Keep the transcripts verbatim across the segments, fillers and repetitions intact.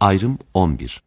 Ayrım on bir.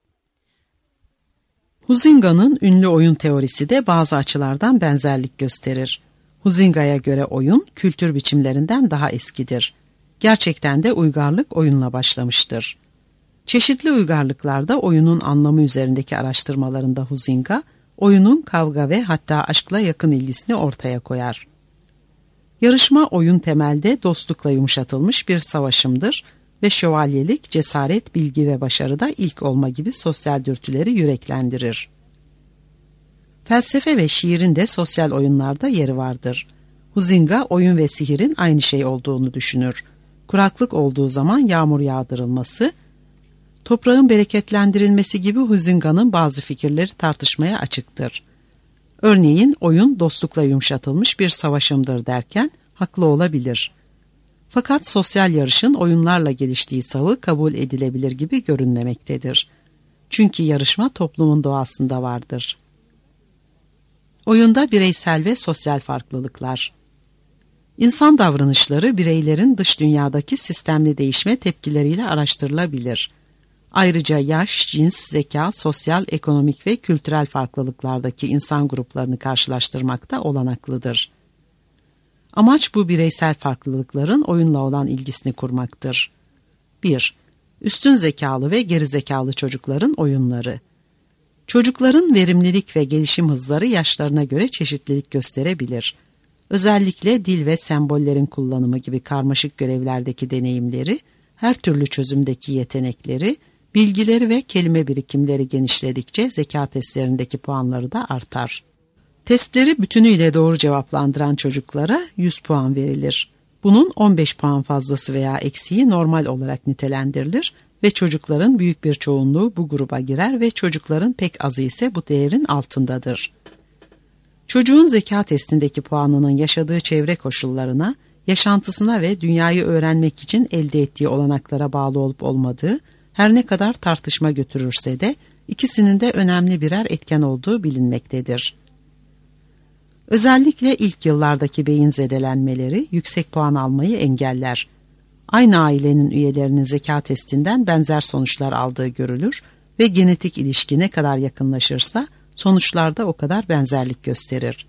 Huzinga'nın ünlü oyun teorisi de bazı açılardan benzerlik gösterir. Huzinga'ya göre oyun, kültür biçimlerinden daha eskidir. Gerçekten de uygarlık oyunla başlamıştır. Çeşitli uygarlıklarda oyunun anlamı üzerindeki araştırmalarında Huzinga, oyunun kavga ve hatta aşkla yakın ilgisini ortaya koyar. Yarışma oyun temelde dostlukla yumuşatılmış bir savaşımdır ve şövalyelik, cesaret, bilgi ve başarıda ilk olma gibi sosyal dürtüleri yüreklendirir. Felsefe ve şiirin de sosyal oyunlarda yeri vardır. Huzinga, oyun ve sihirin aynı şey olduğunu düşünür. Kuraklık olduğu zaman yağmur yağdırılması, toprağın bereketlendirilmesi gibi Huzinga'nın bazı fikirleri tartışmaya açıktır. Örneğin oyun dostlukla yumuşatılmış bir savaşımdır derken haklı olabilir. Fakat sosyal yarışın oyunlarla geliştiği savı kabul edilebilir gibi görünmemektedir. Çünkü yarışma toplumun doğasında vardır. Oyunda bireysel ve sosyal farklılıklar. İnsan davranışları bireylerin dış dünyadaki sistemli değişme tepkileriyle araştırılabilir. Ayrıca yaş, cins, zeka, sosyal, ekonomik ve kültürel farklılıklardaki insan gruplarını karşılaştırmak da olanaklıdır. Amaç bu bireysel farklılıkların oyunla olan ilgisini kurmaktır. bir. Üstün zekalı ve geri zekalı çocukların oyunları. Çocukların verimlilik ve gelişim hızları yaşlarına göre çeşitlilik gösterebilir. Özellikle dil ve sembollerin kullanımı gibi karmaşık görevlerdeki deneyimleri, her türlü çözümdeki yetenekleri, bilgileri ve kelime birikimleri genişledikçe zeka testlerindeki puanları da artar. Testleri bütünüyle doğru cevaplandıran çocuklara yüz puan verilir. Bunun on beş puan fazlası veya eksiği normal olarak nitelendirilir ve çocukların büyük bir çoğunluğu bu gruba girer ve çocukların pek azı ise bu değerin altındadır. Çocuğun zeka testindeki puanının yaşadığı çevre koşullarına, yaşantısına ve dünyayı öğrenmek için elde ettiği olanaklara bağlı olup olmadığı, her ne kadar tartışma götürürse de ikisinin de önemli birer etken olduğu bilinmektedir. Özellikle ilk yıllardaki beyin zedelenmeleri yüksek puan almayı engeller. Aynı ailenin üyelerinin zeka testinden benzer sonuçlar aldığı görülür ve genetik ilişki ne kadar yakınlaşırsa sonuçlarda o kadar benzerlik gösterir.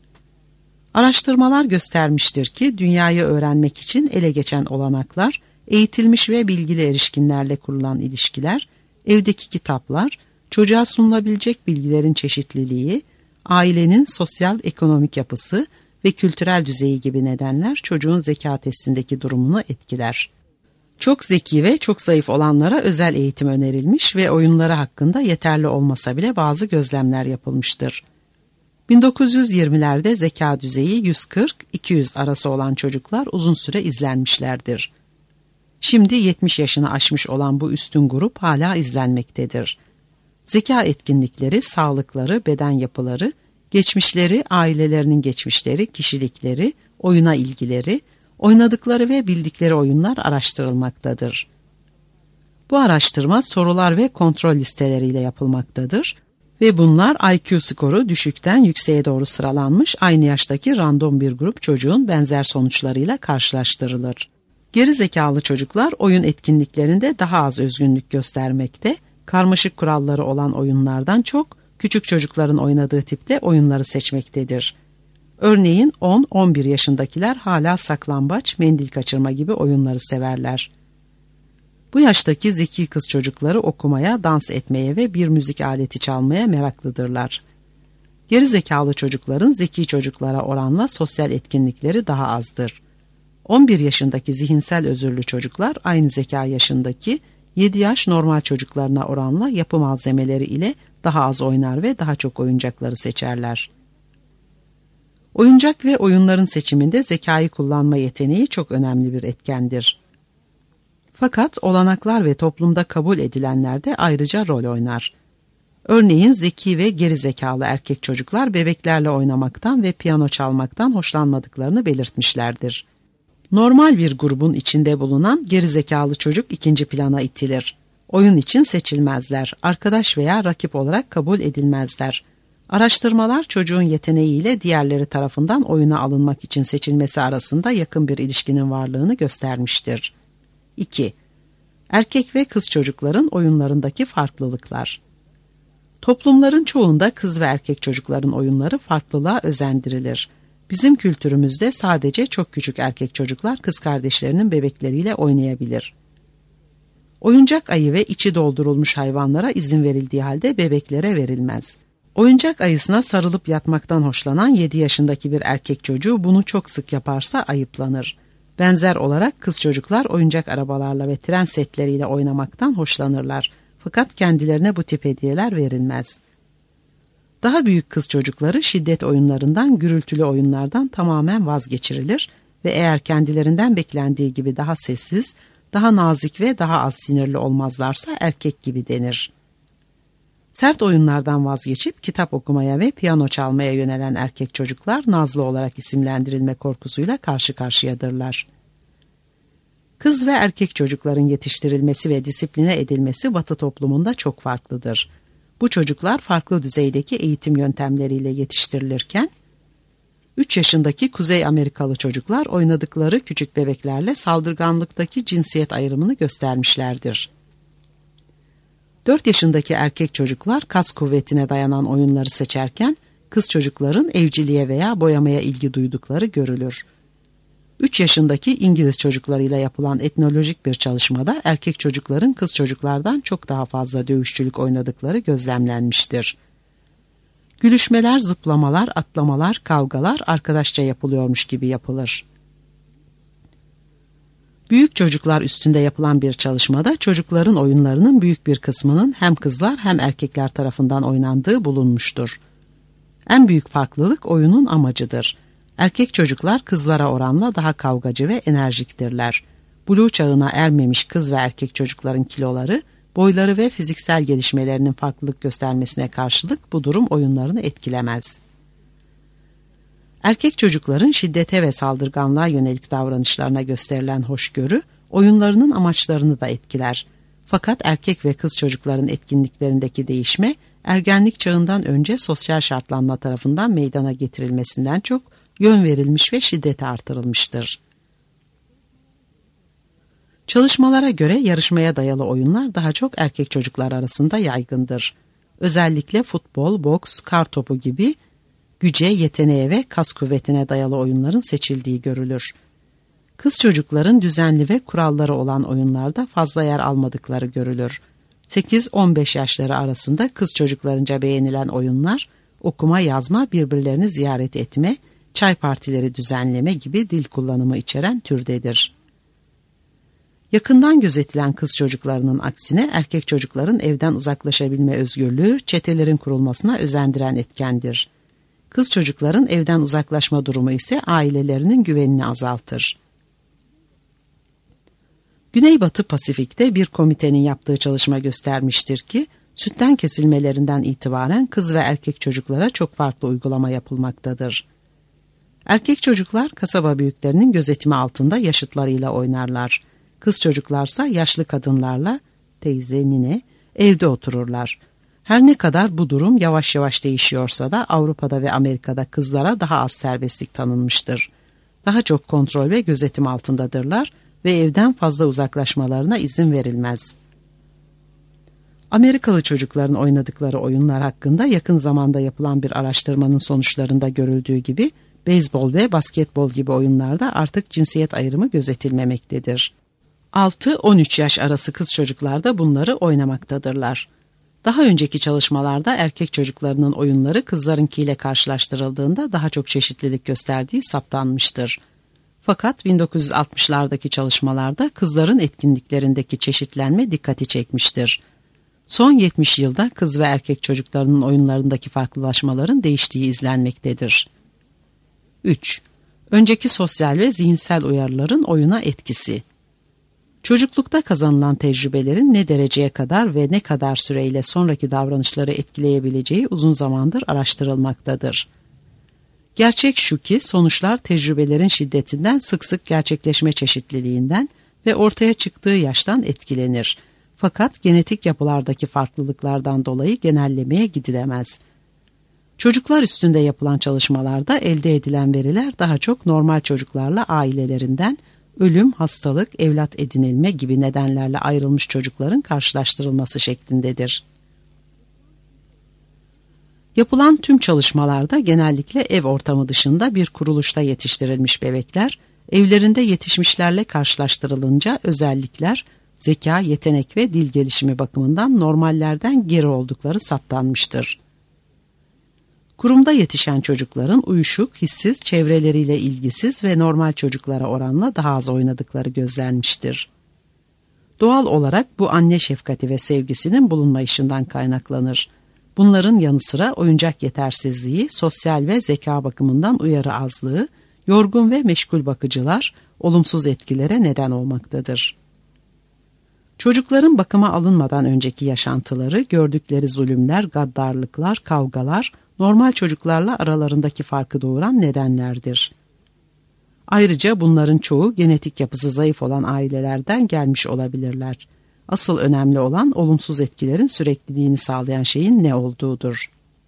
Araştırmalar göstermiştir ki dünyayı öğrenmek için ele geçen olanaklar, eğitilmiş ve bilgili erişkinlerle kurulan ilişkiler, evdeki kitaplar, çocuğa sunulabilecek bilgilerin çeşitliliği, ailenin sosyal ekonomik yapısı ve kültürel düzeyi gibi nedenler çocuğun zeka testindeki durumunu etkiler. Çok zeki ve çok zayıf olanlara özel eğitim önerilmiş ve oyunları hakkında yeterli olmasa bile bazı gözlemler yapılmıştır. bin dokuz yüz yirmilerde zeka düzeyi yüz kırk iki yüz arası olan çocuklar uzun süre izlenmişlerdir. Şimdi yetmiş yaşını aşmış olan bu üstün grup hala izlenmektedir. Zeka etkinlikleri, sağlıkları, beden yapıları, geçmişleri, ailelerinin geçmişleri, kişilikleri, oyuna ilgileri, oynadıkları ve bildikleri oyunlar araştırılmaktadır. Bu araştırma sorular ve kontrol listeleriyle yapılmaktadır ve bunlar I Q skoru düşükten yükseğe doğru sıralanmış aynı yaştaki random bir grup çocuğun benzer sonuçlarıyla karşılaştırılır. Geri zekalı çocuklar oyun etkinliklerinde daha az özgünlük göstermekte, karmaşık kuralları olan oyunlardan çok küçük çocukların oynadığı tipte oyunları seçmektedir. Örneğin on on bir yaşındakiler hala saklambaç, mendil kaçırma gibi oyunları severler. Bu yaştaki zeki kız çocukları okumaya, dans etmeye ve bir müzik aleti çalmaya meraklıdırlar. Geri zekalı çocukların zeki çocuklara oranla sosyal etkinlikleri daha azdır. on bir yaşındaki zihinsel özürlü çocuklar aynı zeka yaşındaki yedi yaş normal çocuklarına oranla yapı malzemeleri ile daha az oynar ve daha çok oyuncakları seçerler. Oyuncak ve oyunların seçiminde zekayı kullanma yeteneği çok önemli bir etkendir. Fakat olanaklar ve toplumda kabul edilenler de ayrıca rol oynar. Örneğin zeki ve geri zekalı erkek çocuklar bebeklerle oynamaktan ve piyano çalmaktan hoşlanmadıklarını belirtmişlerdir. Normal bir grubun içinde bulunan geri zekalı çocuk ikinci plana itilir. Oyun için seçilmezler, arkadaş veya rakip olarak kabul edilmezler. Araştırmalar çocuğun yeteneğiyle diğerleri tarafından oyuna alınmak için seçilmesi arasında yakın bir ilişkinin varlığını göstermiştir. iki. Erkek ve kız çocukların oyunlarındaki farklılıklar. Toplumların çoğunda kız ve erkek çocukların oyunları farklılığa özendirilir. Bizim kültürümüzde sadece çok küçük erkek çocuklar kız kardeşlerinin bebekleriyle oynayabilir. Oyuncak ayı ve içi doldurulmuş hayvanlara izin verildiği halde bebeklere verilmez. Oyuncak ayısına sarılıp yatmaktan hoşlanan yedi yaşındaki bir erkek çocuğu bunu çok sık yaparsa ayıplanır. Benzer olarak kız çocuklar oyuncak arabalarla ve tren setleriyle oynamaktan hoşlanırlar. Fakat kendilerine bu tip hediyeler verilmez. Daha büyük kız çocukları şiddet oyunlarından, gürültülü oyunlardan tamamen vazgeçirilir ve eğer kendilerinden beklendiği gibi daha sessiz, daha nazik ve daha az sinirli olmazlarsa erkek gibi denir. Sert oyunlardan vazgeçip kitap okumaya ve piyano çalmaya yönelen erkek çocuklar nazlı olarak isimlendirilme korkusuyla karşı karşıyadırlar. Kız ve erkek çocukların yetiştirilmesi ve disipline edilmesi Batı toplumunda çok farklıdır. Bu çocuklar farklı düzeydeki eğitim yöntemleriyle yetiştirilirken, üç yaşındaki Kuzey Amerikalı çocuklar oynadıkları küçük bebeklerle saldırganlıktaki cinsiyet ayrımını göstermişlerdir. dört yaşındaki erkek çocuklar kas kuvvetine dayanan oyunları seçerken, kız çocukların evciliğe veya boyamaya ilgi duydukları görülür. üç yaşındaki İngiliz çocuklarıyla yapılan etnolojik bir çalışmada erkek çocukların kız çocuklardan çok daha fazla dövüşçülük oynadıkları gözlemlenmiştir. Gülüşmeler, zıplamalar, atlamalar, kavgalar arkadaşça yapılıyormuş gibi yapılır. Büyük çocuklar üstünde yapılan bir çalışmada çocukların oyunlarının büyük bir kısmının hem kızlar hem erkekler tarafından oynandığı bulunmuştur. En büyük farklılık oyunun amacıdır. Erkek çocuklar kızlara oranla daha kavgacı ve enerjiktirler. Blue çağına ermemiş kız ve erkek çocukların kiloları, boyları ve fiziksel gelişmelerinin farklılık göstermesine karşılık bu durum oyunlarını etkilemez. Erkek çocukların şiddete ve saldırganlığa yönelik davranışlarına gösterilen hoşgörü, oyunlarının amaçlarını da etkiler. Fakat erkek ve kız çocukların etkinliklerindeki değişme, ergenlik çağından önce sosyal şartlanma tarafından meydana getirilmesinden çok yön verilmiş ve şiddete artırılmıştır. Çalışmalara göre yarışmaya dayalı oyunlar daha çok erkek çocuklar arasında yaygındır. Özellikle futbol, boks, kar topu gibi güce, yeteneğe ve kas kuvvetine dayalı oyunların seçildiği görülür. Kız çocukların düzenli ve kuralları olan oyunlarda fazla yer almadıkları görülür. sekiz on beş yaşları arasında kız çocuklarınca beğenilen oyunlar, okuma, yazma, birbirlerini ziyaret etme, çay partileri düzenleme gibi dil kullanımı içeren türdedir. Yakından gözetilen kız çocuklarının aksine erkek çocukların evden uzaklaşabilme özgürlüğü, çetelerin kurulmasına özendiren etkendir. Kız çocukların evden uzaklaşma durumu ise ailelerinin güvenini azaltır. Güneybatı Pasifik'te bir komitenin yaptığı çalışma göstermiştir ki, sütten kesilmelerinden itibaren kız ve erkek çocuklara çok farklı uygulama yapılmaktadır. Erkek çocuklar kasaba büyüklerinin gözetimi altında yaşıtlarıyla oynarlar. Kız çocuklarsa yaşlı kadınlarla, teyze, nine, evde otururlar. Her ne kadar bu durum yavaş yavaş değişiyorsa da Avrupa'da ve Amerika'da kızlara daha az serbestlik tanınmıştır. Daha çok kontrol ve gözetim altındadırlar ve evden fazla uzaklaşmalarına izin verilmez. Amerikalı çocukların oynadıkları oyunlar hakkında yakın zamanda yapılan bir araştırmanın sonuçlarında görüldüğü gibi, beyzbol ve basketbol gibi oyunlarda artık cinsiyet ayrımı gözetilmemektedir. altı on üç yaş arası kız çocuklar da bunları oynamaktadırlar. Daha önceki çalışmalarda erkek çocuklarının oyunları kızlarınkiyle karşılaştırıldığında daha çok çeşitlilik gösterdiği saptanmıştır. Fakat bin dokuz yüz altmışlardaki çalışmalarda kızların etkinliklerindeki çeşitlenme dikkati çekmiştir. Son yetmiş yılda kız ve erkek çocuklarının oyunlarındaki farklılaşmaların değiştiği izlenmektedir. üç. Önceki sosyal ve zihinsel uyarıların oyuna etkisi. Çocuklukta kazanılan tecrübelerin ne dereceye kadar ve ne kadar süreyle sonraki davranışları etkileyebileceği uzun zamandır araştırılmaktadır. Gerçek şu ki sonuçlar tecrübelerin şiddetinden, sık sık gerçekleşme çeşitliliğinden ve ortaya çıktığı yaştan etkilenir. Fakat genetik yapılardaki farklılıklardan dolayı genellemeye gidilemez. Çocuklar üstünde yapılan çalışmalarda elde edilen veriler daha çok normal çocuklarla ailelerinden, ölüm, hastalık, evlat edinilme gibi nedenlerle ayrılmış çocukların karşılaştırılması şeklindedir. Yapılan tüm çalışmalarda genellikle ev ortamı dışında bir kuruluşta yetiştirilmiş bebekler, evlerinde yetişmişlerle karşılaştırılınca özellikler, zeka, yetenek ve dil gelişimi bakımından normallerden geri oldukları saptanmıştır. Kurumda yetişen çocukların uyuşuk, hissiz, çevreleriyle ilgisiz ve normal çocuklara oranla daha az oynadıkları gözlenmiştir. Doğal olarak bu anne şefkati ve sevgisinin bulunmayışından kaynaklanır. Bunların yanı sıra oyuncak yetersizliği, sosyal ve zeka bakımından uyarı azlığı, yorgun ve meşgul bakıcılar olumsuz etkilere neden olmaktadır. Çocukların bakıma alınmadan önceki yaşantıları, gördükleri zulümler, gaddarlıklar, kavgalar, normal çocuklarla aralarındaki farkı doğuran nedenlerdir. Ayrıca bunların çoğu genetik yapısı zayıf olan ailelerden gelmiş olabilirler. Asıl önemli olan olumsuz etkilerin sürekliliğini sağlayan şeyin ne olduğudur.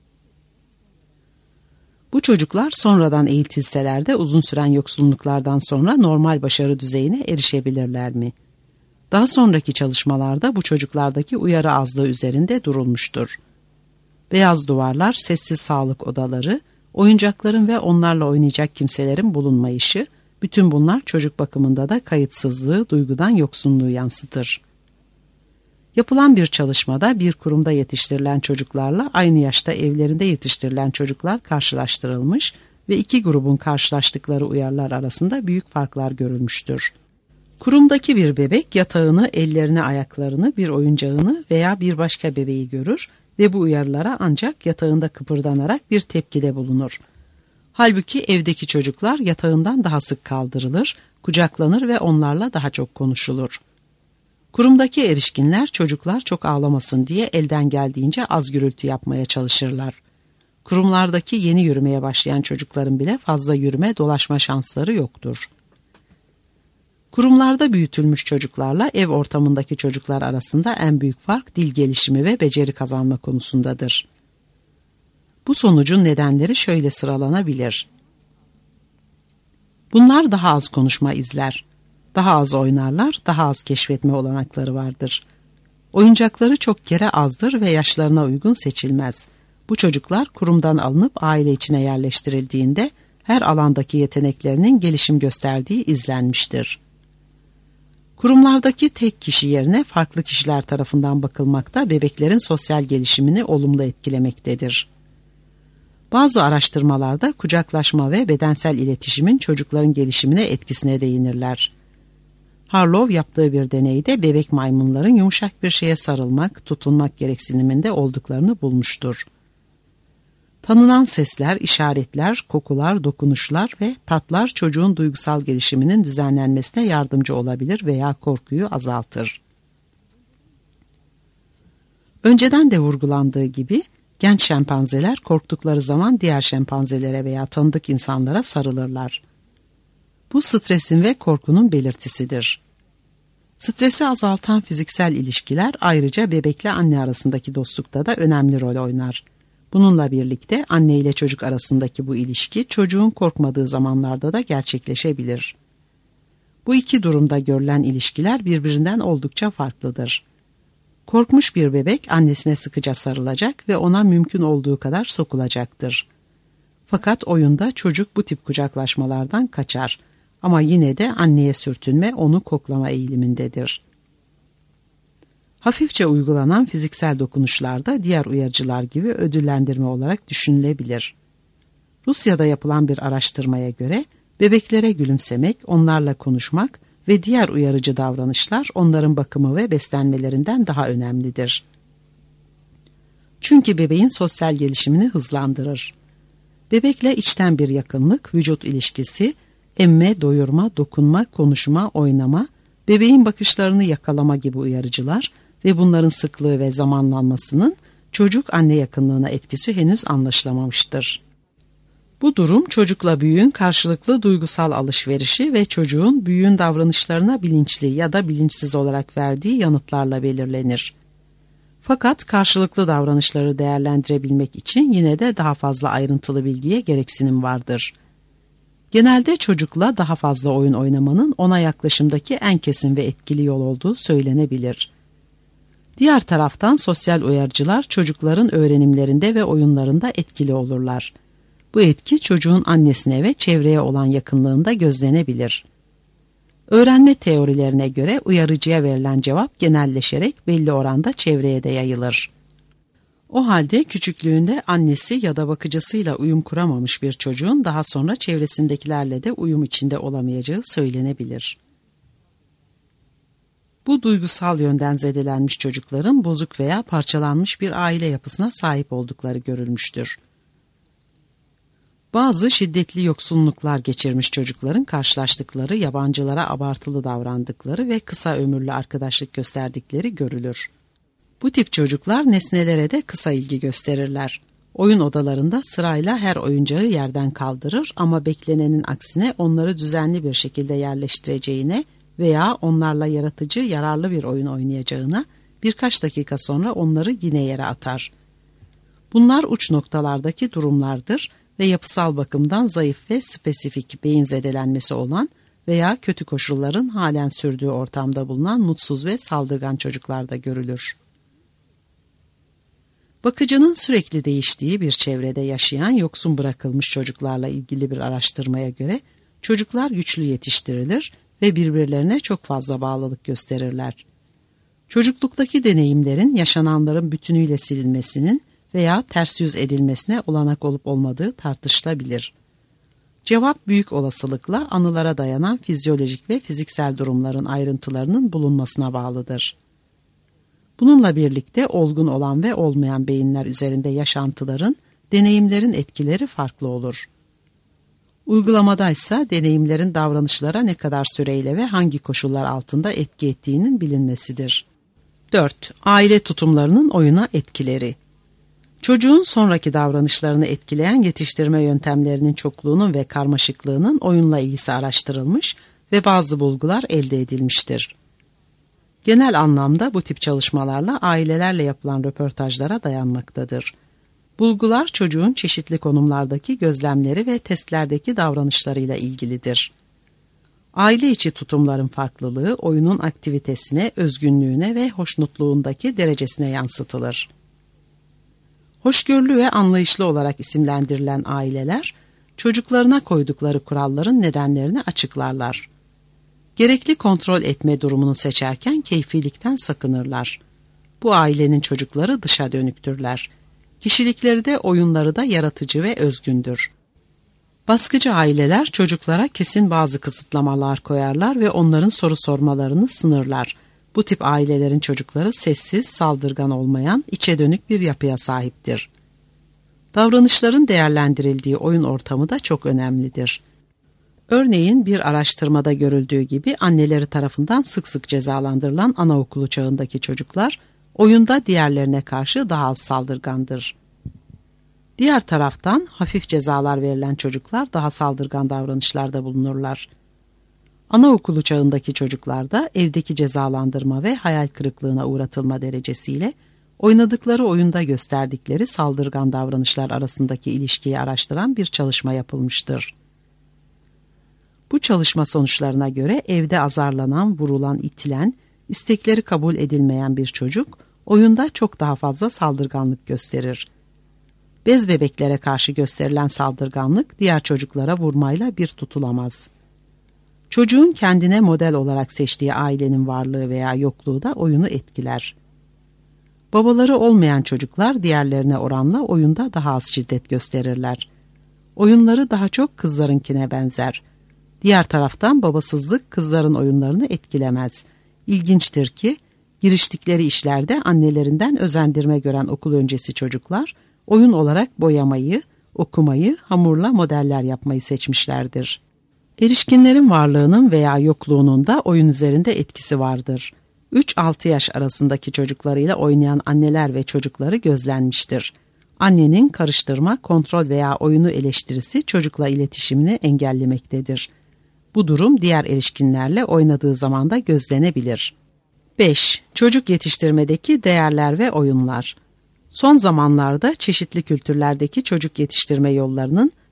Bu çocuklar sonradan eğitilseler de uzun süren yoksunluklardan sonra normal başarı düzeyine erişebilirler mi? Daha sonraki çalışmalarda bu çocuklardaki uyarı azlığı üzerinde durulmuştur. Beyaz duvarlar, sessiz sağlık odaları, oyuncakların ve onlarla oynayacak kimselerin bulunmayışı, bütün bunlar çocuk bakımında da kayıtsızlığı, duygudan yoksunluğu yansıtır. Yapılan bir çalışmada bir kurumda yetiştirilen çocuklarla aynı yaşta evlerinde yetiştirilen çocuklar karşılaştırılmış ve iki grubun karşılaştıkları uyarılar arasında büyük farklar görülmüştür. Kurumdaki bir bebek yatağını, ellerini, ayaklarını, bir oyuncağını veya bir başka bebeği görür ve bu uyarılara ancak yatağında kıpırdanarak bir tepkide bulunur. Halbuki evdeki çocuklar yatağından daha sık kaldırılır, kucaklanır ve onlarla daha çok konuşulur. Kurumdaki erişkinler çocuklar çok ağlamasın diye elden geldiğince az gürültü yapmaya çalışırlar. Kurumlardaki yeni yürümeye başlayan çocukların bile fazla yürüme, dolaşma şansları yoktur. Kurumlarda büyütülmüş çocuklarla ev ortamındaki çocuklar arasında en büyük fark dil gelişimi ve beceri kazanma konusundadır. Bu sonucun nedenleri şöyle sıralanabilir. Bunlar daha az konuşma izler, daha az oynarlar, daha az keşfetme olanakları vardır. Oyuncakları çok kere azdır ve yaşlarına uygun seçilmez. Bu çocuklar kurumdan alınıp aile içine yerleştirildiğinde her alandaki yeteneklerinin gelişim gösterdiği izlenmiştir. Kurumlardaki tek kişi yerine farklı kişiler tarafından bakılmakta bebeklerin sosyal gelişimini olumlu etkilemektedir. Bazı araştırmalarda kucaklaşma ve bedensel iletişimin çocukların gelişimine etkisine değinirler. Harlow yaptığı bir deneyde bebek maymunların yumuşak bir şeye sarılmak, tutunmak gereksiniminde olduklarını bulmuştur. Tanınan sesler, işaretler, kokular, dokunuşlar ve tatlar çocuğun duygusal gelişiminin düzenlenmesine yardımcı olabilir veya korkuyu azaltır. Önceden de vurgulandığı gibi genç şempanzeler korktukları zaman diğer şempanzelere veya tanıdık insanlara sarılırlar. Bu stresin ve korkunun belirtisidir. Stresi azaltan fiziksel ilişkiler ayrıca bebekle anne arasındaki dostlukta da önemli rol oynar. Bununla birlikte anne ile çocuk arasındaki bu ilişki çocuğun korkmadığı zamanlarda da gerçekleşebilir. Bu iki durumda görülen ilişkiler birbirinden oldukça farklıdır. Korkmuş bir bebek annesine sıkıca sarılacak ve ona mümkün olduğu kadar sokulacaktır. Fakat oyunda çocuk bu tip kucaklaşmalardan kaçar ama yine de anneye sürtünme, onu koklama eğilimindedir. Hafifçe uygulanan fiziksel dokunuşlar da diğer uyarıcılar gibi ödüllendirme olarak düşünülebilir. Rusya'da yapılan bir araştırmaya göre bebeklere gülümsemek, onlarla konuşmak ve diğer uyarıcı davranışlar onların bakımı ve beslenmelerinden daha önemlidir. Çünkü bebeğin sosyal gelişimini hızlandırır. Bebekle içten bir yakınlık, vücut ilişkisi, emme, doyurma, dokunma, konuşma, oynama, bebeğin bakışlarını yakalama gibi uyarıcılar ve bunların sıklığı ve zamanlanmasının çocuk anne yakınlığına etkisi henüz anlaşılamamıştır. Bu durum çocukla büyüğün karşılıklı duygusal alışverişi ve çocuğun büyüğün davranışlarına bilinçli ya da bilinçsiz olarak verdiği yanıtlarla belirlenir. Fakat karşılıklı davranışları değerlendirebilmek için yine de daha fazla ayrıntılı bilgiye gereksinim vardır. Genelde çocukla daha fazla oyun oynamanın ona yaklaşımdaki en kesin ve etkili yol olduğu söylenebilir. Diğer taraftan sosyal uyarıcılar çocukların öğrenimlerinde ve oyunlarında etkili olurlar. Bu etki çocuğun annesine ve çevreye olan yakınlığında gözlenebilir. Öğrenme teorilerine göre uyarıcıya verilen cevap genelleşerek belli oranda çevreye de yayılır. O halde küçüklüğünde annesi ya da bakıcısıyla uyum kuramamış bir çocuğun daha sonra çevresindekilerle de uyum içinde olamayacağı söylenebilir. Bu duygusal yönden zedelenmiş çocukların bozuk veya parçalanmış bir aile yapısına sahip oldukları görülmüştür. Bazı şiddetli yoksunluklar geçirmiş çocukların karşılaştıkları, yabancılara abartılı davrandıkları ve kısa ömürlü arkadaşlık gösterdikleri görülür. Bu tip çocuklar nesnelere de kısa ilgi gösterirler. Oyun odalarında sırayla her oyuncağı yerden kaldırır ama beklenenin aksine onları düzenli bir şekilde yerleştireceğine veya onlarla yaratıcı, yararlı bir oyun oynayacağına birkaç dakika sonra onları yine yere atar. Bunlar uç noktalardaki durumlardır ve yapısal bakımdan zayıf ve spesifik beyin zedelenmesi olan veya kötü koşulların halen sürdüğü ortamda bulunan mutsuz ve saldırgan çocuklarda görülür. Bakıcının sürekli değiştiği bir çevrede yaşayan yoksun bırakılmış çocuklarla ilgili bir araştırmaya göre çocuklar güçlü yetiştirilir ve birbirlerine çok fazla bağlılık gösterirler. Çocukluktaki deneyimlerin yaşananların bütünüyle silinmesinin veya ters yüz edilmesine olanak olup olmadığı tartışılabilir. Cevap büyük olasılıkla anılara dayanan fizyolojik ve fiziksel durumların ayrıntılarının bulunmasına bağlıdır. Bununla birlikte olgun olan ve olmayan beyinler üzerinde yaşantıların, deneyimlerin etkileri farklı olur. Uygulamadaysa deneyimlerin davranışlara ne kadar süreyle ve hangi koşullar altında etki ettiğinin bilinmesidir. dört. Aile tutumlarının oyuna etkileri. Çocuğun sonraki davranışlarını etkileyen yetiştirme yöntemlerinin çokluğunun ve karmaşıklığının oyunla ilgisi araştırılmış ve bazı bulgular elde edilmiştir. Genel anlamda bu tip çalışmalarla ailelerle yapılan röportajlara dayanmaktadır. Bulgular çocuğun çeşitli konumlardaki gözlemleri ve testlerdeki davranışlarıyla ilgilidir. Aile içi tutumların farklılığı oyunun aktivitesine, özgünlüğüne ve hoşnutluğundaki derecesine yansıtılır. Hoşgörülü ve anlayışlı olarak isimlendirilen aileler, çocuklarına koydukları kuralların nedenlerini açıklarlar. Gerekli kontrol etme durumunu seçerken keyfilikten sakınırlar. Bu ailenin çocukları dışa dönüktürler. Kişilikleri de oyunları da yaratıcı ve özgündür. Baskıcı aileler çocuklara kesin bazı kısıtlamalar koyarlar ve onların soru sormalarını sınırlar. Bu tip ailelerin çocukları sessiz, saldırgan olmayan, içe dönük bir yapıya sahiptir. Davranışların değerlendirildiği oyun ortamı da çok önemlidir. Örneğin bir araştırmada görüldüğü gibi anneleri tarafından sık sık cezalandırılan anaokulu çağındaki çocuklar oyunda diğerlerine karşı daha az saldırgandır. Diğer taraftan hafif cezalar verilen çocuklar daha saldırgan davranışlarda bulunurlar. Anaokulu çağındaki çocuklarda evdeki cezalandırma ve hayal kırıklığına uğratılma derecesiyle oynadıkları oyunda gösterdikleri saldırgan davranışlar arasındaki ilişkiyi araştıran bir çalışma yapılmıştır. Bu çalışma sonuçlarına göre evde azarlanan, vurulan, itilen, istekleri kabul edilmeyen bir çocuk oyunda çok daha fazla saldırganlık gösterir. Bez bebeklere karşı gösterilen saldırganlık diğer çocuklara vurmayla bir tutulamaz. Çocuğun kendine model olarak seçtiği ailenin varlığı veya yokluğu da oyunu etkiler. Babaları olmayan çocuklar diğerlerine oranla oyunda daha az şiddet gösterirler. Oyunları daha çok kızlarınkine benzer. Diğer taraftan babasızlık kızların oyunlarını etkilemez. İlginçtir ki giriştikleri işlerde annelerinden özendirme gören okul öncesi çocuklar oyun olarak boyamayı, okumayı, hamurla modeller yapmayı seçmişlerdir. Erişkinlerin varlığının veya yokluğunun da oyun üzerinde etkisi vardır. üç altı yaş arasındaki çocuklarıyla oynayan anneler ve çocukları gözlenmiştir. Annenin karıştırma, kontrol veya oyunu eleştirisi çocukla iletişimini engellemektedir. Bu durum diğer erişkinlerle oynadığı zaman da gözlenebilir. beş. Çocuk yetiştirmedeki değerler ve oyunlar. Son zamanlarda çeşitli kültürlerdeki çocuk yetiştirme yollarının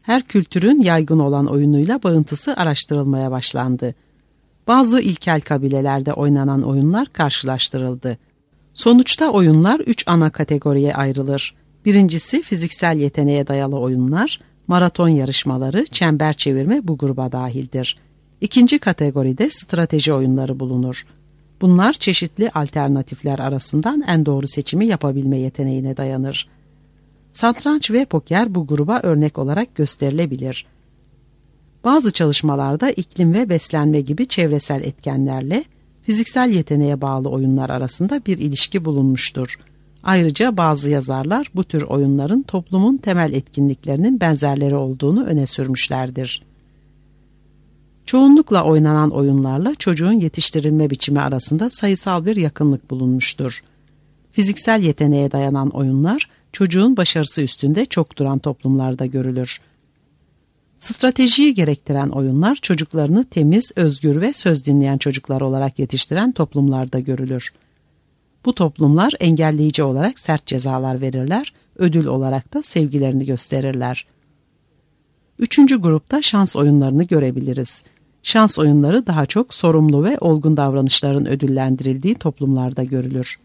her kültürün yaygın olan oyunuyla bağıntısı araştırılmaya başlandı. Bazı ilkel kabilelerde oynanan oyunlar karşılaştırıldı. Sonuçta oyunlar üç ana kategoriye ayrılır. Birincisi fiziksel yeteneğe dayalı oyunlar, maraton yarışmaları, çember çevirme bu gruba dahildir. İkinci kategoride strateji oyunları bulunur. Bunlar çeşitli alternatifler arasından en doğru seçimi yapabilme yeteneğine dayanır. Satranç ve poker bu gruba örnek olarak gösterilebilir. Bazı çalışmalarda iklim ve beslenme gibi çevresel etkenlerle fiziksel yeteneğe bağlı oyunlar arasında bir ilişki bulunmuştur. Ayrıca bazı yazarlar bu tür oyunların toplumun temel etkinliklerinin benzerleri olduğunu öne sürmüşlerdir. Çoğunlukla oynanan oyunlarla çocuğun yetiştirilme biçimi arasında sayısal bir yakınlık bulunmuştur. Fiziksel yeteneğe dayanan oyunlar çocuğun başarısı üstünde çok duran toplumlarda görülür. Stratejiyi gerektiren oyunlar çocuklarını temiz, özgür ve söz dinleyen çocuklar olarak yetiştiren toplumlarda görülür. Bu toplumlar engelleyici olarak sert cezalar verirler, ödül olarak da sevgilerini gösterirler. Üçüncü grupta şans oyunlarını görebiliriz. Şans oyunları daha çok sorumlu ve olgun davranışların ödüllendirildiği toplumlarda görülür.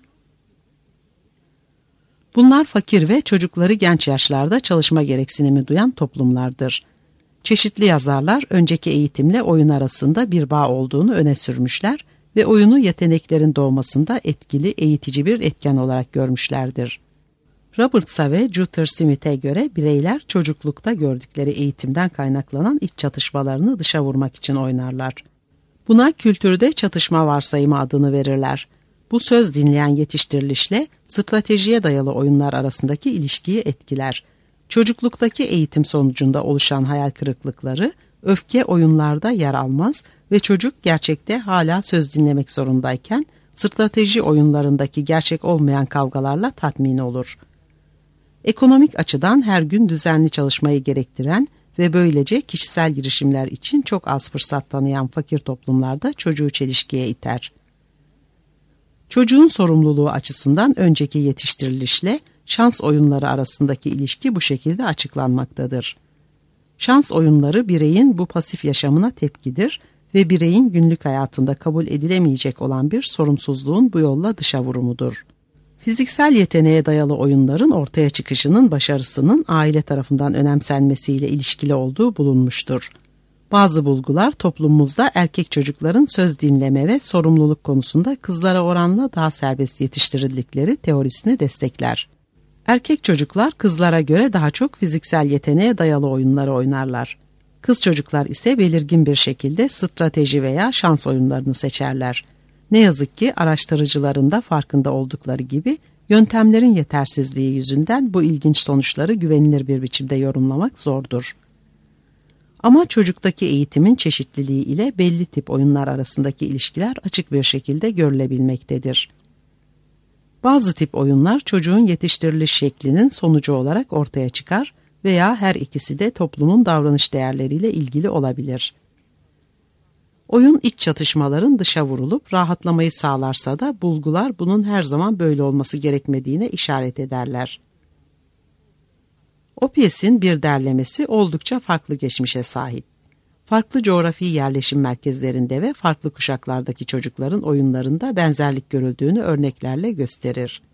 Bunlar fakir ve çocukları genç yaşlarda çalışma gereksinimi duyan toplumlardır. Çeşitli yazarlar önceki eğitimle oyun arasında bir bağ olduğunu öne sürmüşler ve oyunu yeteneklerin doğmasında etkili, eğitici bir etken olarak görmüşlerdir. Roberts'a ve Jutter Smith'e göre bireyler çocuklukta gördükleri eğitimden kaynaklanan iç çatışmalarını dışa vurmak için oynarlar. Buna kültürde çatışma varsayımı adını verirler. Bu söz dinleyen yetiştirilişle stratejiye dayalı oyunlar arasındaki ilişkiyi etkiler. Çocukluktaki eğitim sonucunda oluşan hayal kırıklıkları, öfke oyunlarda yer almaz ve çocuk gerçekte hala söz dinlemek zorundayken strateji oyunlarındaki gerçek olmayan kavgalarla tatmin olur. Ekonomik açıdan her gün düzenli çalışmayı gerektiren ve böylece kişisel girişimler için çok az fırsat tanıyan fakir toplumlarda çocuğu çelişkiye iter. Çocuğun sorumluluğu açısından önceki yetiştirilişle şans oyunları arasındaki ilişki bu şekilde açıklanmaktadır. Şans oyunları bireyin bu pasif yaşamına tepkidir ve bireyin günlük hayatında kabul edilemeyecek olan bir sorumsuzluğun bu yolla dışa vurumudur. Fiziksel yeteneğe dayalı oyunların ortaya çıkışının başarısının aile tarafından önemsenmesiyle ilişkili olduğu bulunmuştur. Bazı bulgular toplumumuzda erkek çocukların söz dinleme ve sorumluluk konusunda kızlara oranla daha serbest yetiştirildikleri teorisini destekler. Erkek çocuklar kızlara göre daha çok fiziksel yeteneğe dayalı oyunları oynarlar. Kız çocuklar ise belirgin bir şekilde strateji veya şans oyunlarını seçerler. Ne yazık ki araştırıcıların da farkında oldukları gibi yöntemlerin yetersizliği yüzünden bu ilginç sonuçları güvenilir bir biçimde yorumlamak zordur. Ama çocuktaki eğitimin çeşitliliği ile belli tip oyunlar arasındaki ilişkiler açık bir şekilde görülebilmektedir. Bazı tip oyunlar çocuğun yetiştiriliş şeklinin sonucu olarak ortaya çıkar veya her ikisi de toplumun davranış değerleriyle ilgili olabilir. Oyun iç çatışmaların dışa vurulup rahatlamayı sağlarsa da bulgular bunun her zaman böyle olması gerekmediğine işaret ederler. Opies'in bir derlemesi oldukça farklı geçmişe sahip. Farklı coğrafi yerleşim merkezlerinde ve farklı kuşaklardaki çocukların oyunlarında benzerlik görüldüğünü örneklerle gösterir.